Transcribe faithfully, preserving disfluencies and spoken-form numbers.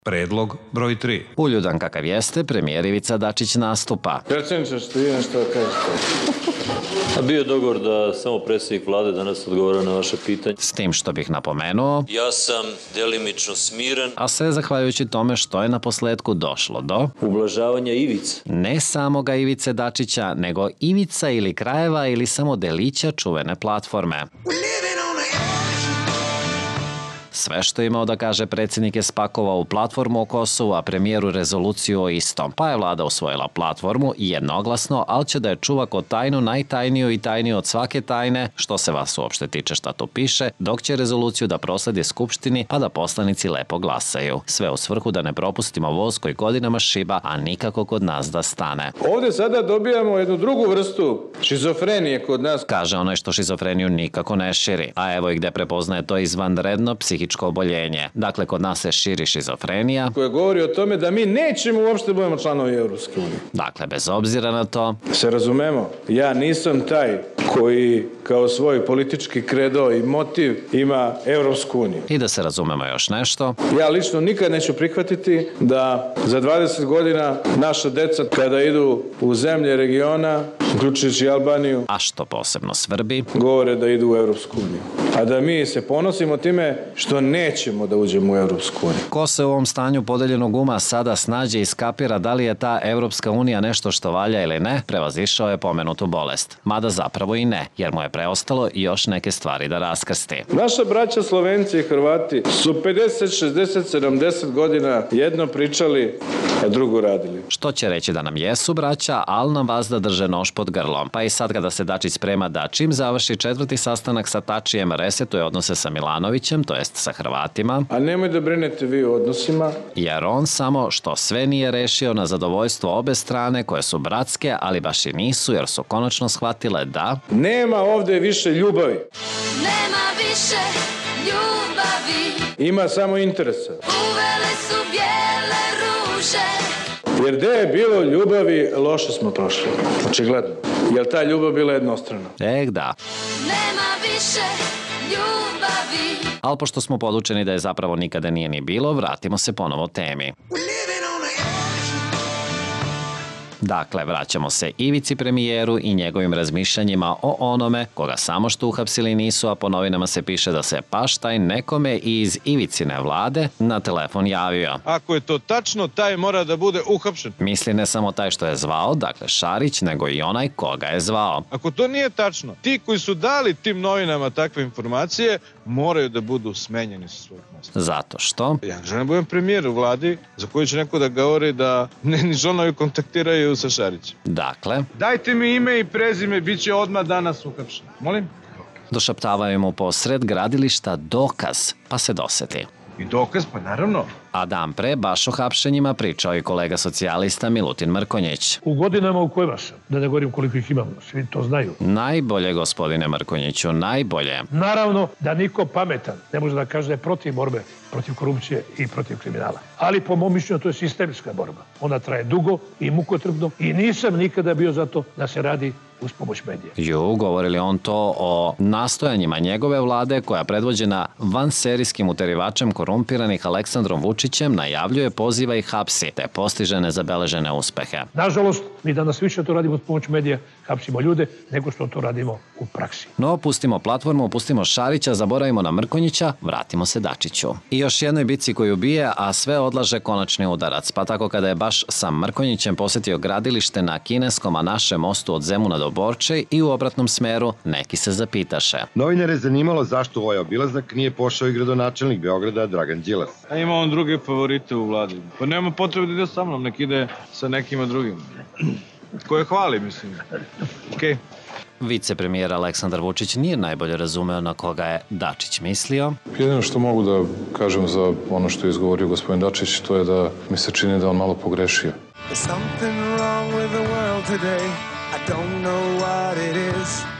Predlog broj tri. Uljudan kakav jeste, premijer Ivica Dačić nastupa. Predsjedniče, što vi nešto da kažete? A bio je dogovor da samo predsjednik vlade danas odgovara na vaše pitanje. S tim što bih napomenuo, Ja sam delimično smiren. a sve zahvaljujući tome što je na posledku došlo do Ublažavanja ivice. ne samoga Ivice Dačića, nego ivica ili krajeva ili samo delića čuvene platforme. Sve što je imao da kaže predsjednik je spakovao u platformu o Kosovu, a premijeru rezoluciju o istom. Pa je vlada usvojila platformu jednoglasno, ali će da je čuva ko tajnu najtajniju i tajniju od svake tajne, što se vas uopšte tiče šta to piše, dok će rezoluciju da prosledi Skupštini pa da poslanici lepo glasaju. Sve u svrhu da ne propustimo voz koji godinama šiba, a nikako kod nas da stane. Ovde sada dobijamo jednu drugu vrstu šizofrenije kod nas. Kaže onaj što šizofreniju nikako ne širi. A evo i gde prepoznaje to izvanredno psihičko oboljenje. Dakle, kod nas se širi šizofrenija, Koja govori o tome da mi nećemo uopšte budemo članovi Evropske unije. dakle, bez obzira na to, Se razumemo, ja nisam taj koji kao svoj politički kredo i motiv ima Evropsku uniju. i da se razumemo još nešto, Ja lično nikad neću prihvatiti da za dvadeset godina naša deca kada idu u zemlje regiona, uključujući Albaniju, a što posebno svrbi, govore da idu u Evropsku uniju. A da mi se ponosimo time što nećemo da uđemo u Evropsku uniju. ko se u ovom stanju podeljenog uma sada snađe i skapira da li je ta Evropska unija nešto što valja ili ne, prevazišao je pomenutu bolest. Mada zapravo i ne, jer mu je preostalo još neke stvari da raskrsti. Naša braća Slovenci i Hrvati su pedeset, šezdeset, sedamdeset godina jedno pričali, a drugo radili. Što će reći da nam jesu braća, ali nam vas da drže nož pod grlom. Pa i sad kada se Dačić sprema da čim završi četvrti sastanak sa Tačijem resetuje odnose sa Milanovićem, to jest sa Hrvatima, A nemoj da brinete vi o odnosima. jer on samo što sve nije rešio na zadovoljstvo obe strane koje su bratske, ali baš i nisu jer su konačno shvatile da Nema ovde više ljubavi. Nema više ljubavi, Ima samo interesa. uvele su bijele ruže. Jer gde je bilo ljubavi, loše smo prošli. Očigledno. Jer ta ljubav bila jednostrana. Tek da. Nema više ljubavi. Ali pošto smo podučeni da je zapravo nikada nije ni bilo, vratimo se ponovo temi. Dakle, vraćamo se Ivici premijeru i njegovim razmišljanjima o onome koga samo što uhapsili nisu, a po novinama se piše da se baš taj nekome iz Ivicine vlade na telefon javio. Ako je to tačno, taj mora da bude uhapšen. Misli ne samo taj što je zvao, dakle Šarić, nego i onaj koga je zvao. Ako to nije tačno, ti koji su dali tim novinama takve informacije moraju da budu smenjeni sa svojih mesta. Zato što Ja ne želim da budem premijer u vladi za koju će neko da govori da ne ni žonovi kontaktiraju sa Šarićem. Dakle, Dajte mi ime i prezime, bit će odmah danas uhapšen. Molim? došaptavaju mu posred gradilišta dokaz, pa se doseti. I dokaz, pa naravno. A dan pre baš o hapšenjima pričao i kolega socijalista Milutin Mrkonjić. U godinama u kojima sam, da ne govorim koliko ih imam, svi to znaju. Najbolje, gospodine Mrkonjiću, najbolje. Naravno da niko pametan ne može da kaže da je protiv borbe, protiv korupcije i protiv kriminala. Ali po mom mišljenju to je sistemska borba. Ona traje dugo i mukotrpno i nisam nikada bio za to da se radi uz pomoć medija. Ju, govorili on to o nastojanjima njegove vlade koja predvođena vanserijskim uterivačem korumpiranih Aleksandrom Vučićem najavljuje, poziva i hapsi, te postiže nezabeležene uspehe. Nažalost, mi danas više to radimo uz pomoć medija, hapsimo ljude, nego što to radimo u praksi. No, pustimo platformu, pustimo Šarića, zaboravimo na Mrkonjića, vratimo se Dačiću. I još jednoj bici koju bije, a sve odlaže konačni udarac. Pa tako kada je baš sa Mrkonjićem posetio gradilište na kineskom, a našem mostu od Zemuna do Borče i u obratnom smeru, neki se zapitaše. Novinare je zanimalo zašto u ovaj obilazak nije pošao i gradonačelnik Beograda Dragan Đilas. A ima on druge favorite u vladi. Pa nema potrebe da ide sa mnom, nek ide sa nekima drugim. Koje hvali, mislim. Okej. Vicepremijer Aleksandar Vučić nije najbolje razumeo na koga je Dačić mislio, Jedino što mogu da kažem za ono što je izgovorio gospodin Dačić, to je da mi se čini da on malo pogrešio. There's something wrong with the world today. I don't know what it is.